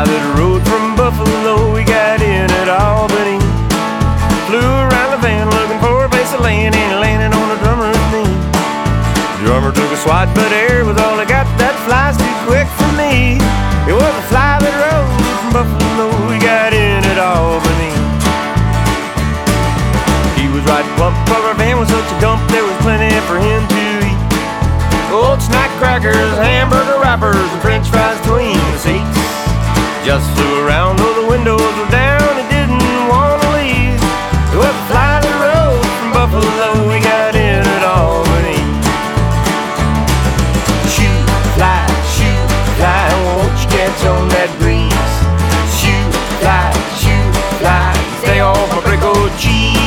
that rode from Buffalo, we got in at Albany. Flew around the van looking for a place to land, and landed on the drummer's knee. The drummer took a swat, but air was all I got. That fly's too quick for me. It was a fly that rode from Buffalo, we got in at Albany. He was right plump, but our van was such a dump, there was plenty for him to eat. Old snack crackers, hamburger wrappers, and french fries between the seats. Just flew around though the windows were down, it didn't want to leave. It was a fly that rode from Buffalo, we got in at Albany. Shoot, fly, won't you catch on that breeze? Shoot, fly, stay off my brick old cheese.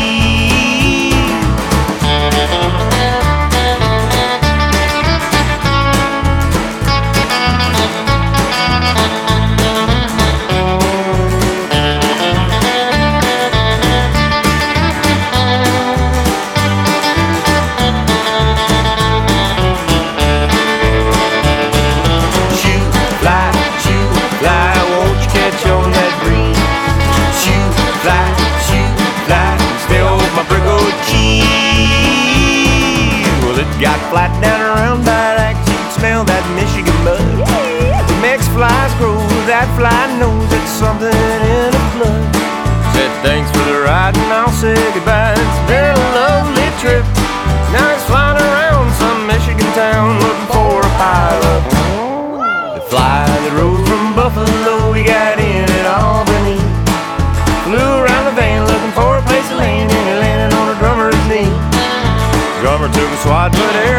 Got flat down around Barack, you can smell that Michigan mud. The Mex flies grow, that fly knows it's something in the blood. Said thanks for the ride and I'll say goodbye. It's been a lovely trip. Now it's flying around some Michigan town looking for a pilot. The fly that rode from Buffalo, we got in at Albany. Flew around the van looking for a place to land, and he landed on a drummer's knee. Drummer took a swat, but air